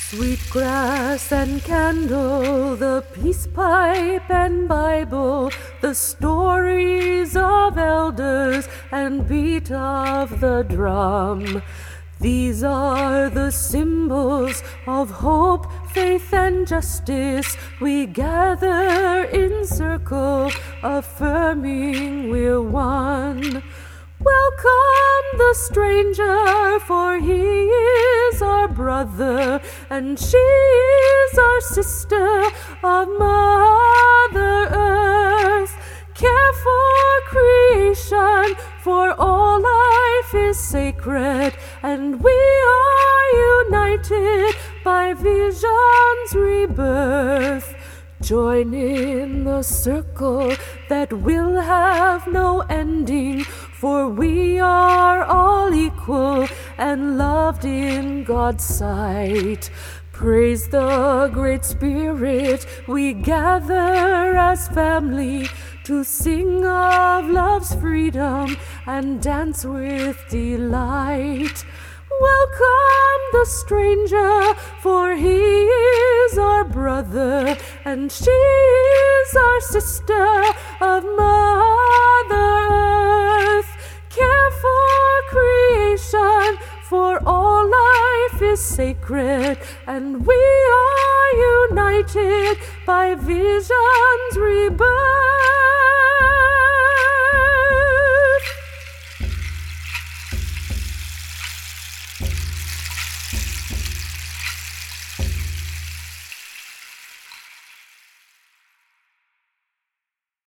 Sweet grass and candle, the peace pipe and Bible, the stories of elders and beat of the drum. These are the symbols of hope, faith, and justice. We gather in circle, affirming we're one. Welcome the stranger, for he is our brother, and she is our sister of Mother Earth. Care for creation, for all life is sacred, and we are united by vision's rebirth. Join in the circle that will have no ending, for we are all equal and loved in God's sight. Praise the Great Spirit, we gather as family to sing of love's freedom and dance with delight. Welcome the stranger, for he is our brother, and she is our sister of Mother Earth. Care for creation, for all life is sacred, and we are united by vision's rebirth.